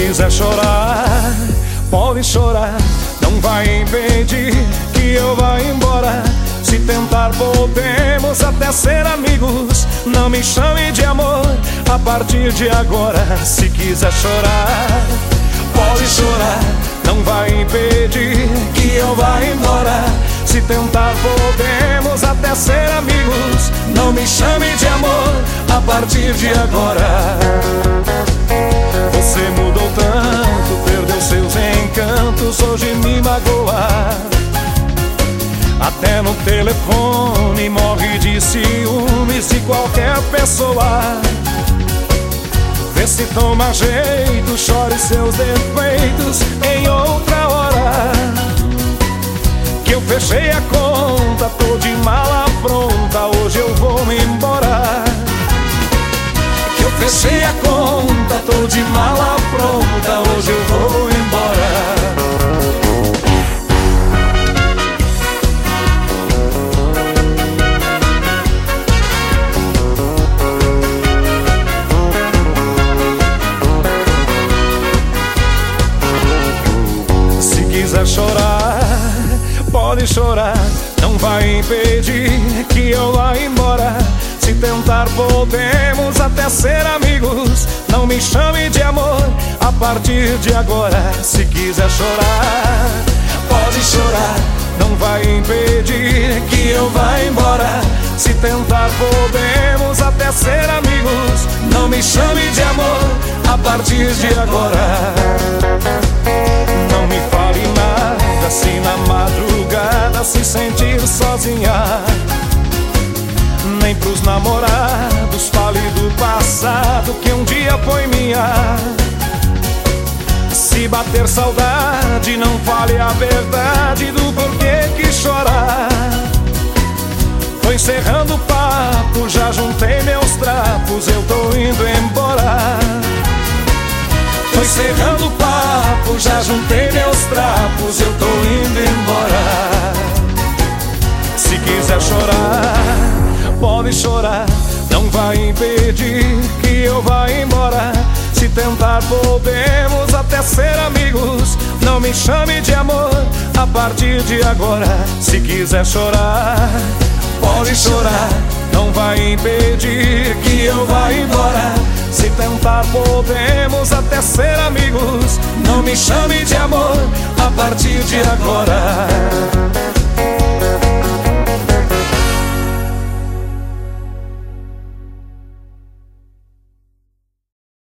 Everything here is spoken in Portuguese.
quiser chorar, pode chorar, não vai impedir que eu vá embora. Se tentar podemos até ser amigos, não me chame de amor a partir de agora. Se quiser chorar, pode chorar, não vai impedir que eu vá embora. Se tentar podemos até ser amigos, não me chame de amor a partir de agora. Você mudou tanto, perdeu seus encantos, hoje me magoa. Até no telefone morre de ciúmes de qualquer pessoa. Vê se toma jeito, chore seus defeitos em outra hora. Que eu fechei a conta, tô de mala pronta, hoje eu vou embora. Que eu fechei a conta, tô de mala pronta, hoje eu vou embora. Quiser chorar, pode chorar, não vai impedir que eu vá embora. Se tentar podemos até ser amigos, não me chame de amor a partir de agora. Se quiser chorar, pode chorar, não vai impedir que eu vá embora. Se tentar podemos até ser amigos, não me chame de amor a partir de agora. Não me fale nada se na madrugada se sentir sozinha, nem pros namorados fale do passado que um dia foi minha. Se bater saudade, não fale a verdade do porquê que chorar. Tô encerrando o papo, já juntei meus trapos, eu tô indo embora. Tô encerrando o papo, já juntei meus trapos, eu tô indo embora. Se quiser chorar, pode chorar, não vai impedir que eu vá embora. Se tentar podemos até ser amigos, não me chame de amor a partir de agora. Se quiser chorar, pode chorar, não vai impedir que eu vá embora. Se tentar podemos até ser amigos, não me chame de amor a partir de agora.